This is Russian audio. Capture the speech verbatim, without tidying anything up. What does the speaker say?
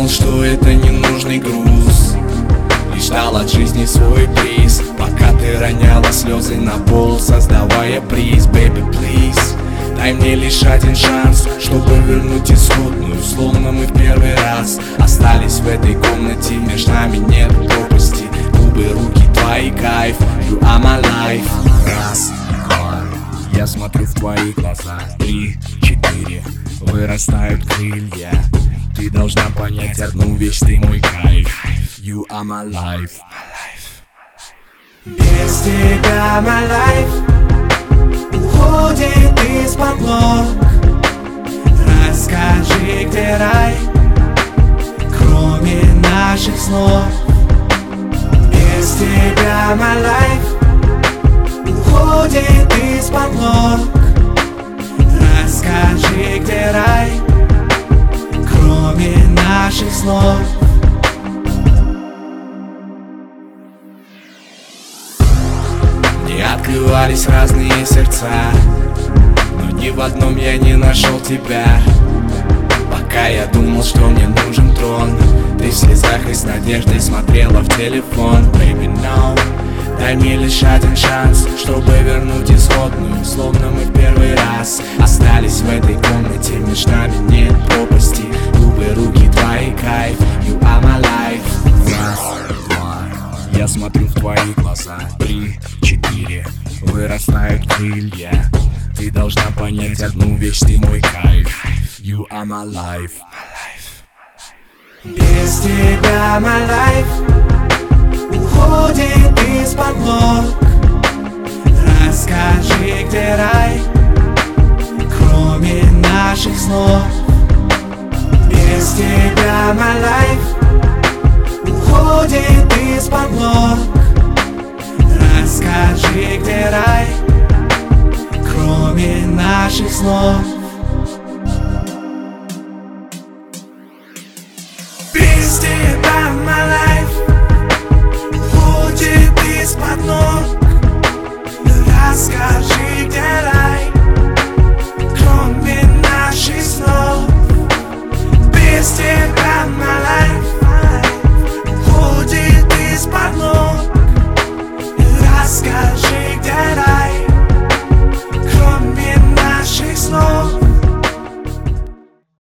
что это ненужный груз, и ждал от жизни свой приз, пока ты роняла слезы на пол, создавая приз. Baby, please, дай мне лишь один шанс, чтобы вернуть исходную, словно мы в первый раз остались в этой комнате, между нами нет пропасти. Губы, руки, твои кайф, you are my life. Раз, два, я смотрю в твои глаза. Три, четыре, вырастают крылья. Ты должна понять одну вещь, ты мой кайф, you are my life. Без тебя my life уходит из-под ног. Расскажи, где рай, кроме наших снов. Без тебя my life уходит из-под ног. Расскажи, где рай, кроме наших снов. Мне открывались разные сердца, но ни в одном я не нашел тебя. Пока я думал, что мне нужен трон, ты в слезах и с надеждой смотрела в телефон. Baby, no, дай мне лишь один шанс, чтобы вернуть исходную, словно мы в первый раз остались в этой комнате, между нами нет пропасти. Губы, руки, твои кайф, you are my life. Раз, два, я смотрю в твои глаза. Три, четыре, вырастают крылья. Ты должна понять одну вещь, ты мой кайф, you are my life. Без тебя my life уходит из-под ног. Расскажи, где рай, кроме наших снов. Без тебя my life уходит из-под ног. Расскажи, где рай, кроме наших снов. Без тебя my life уходит из-под ног. Расскажи,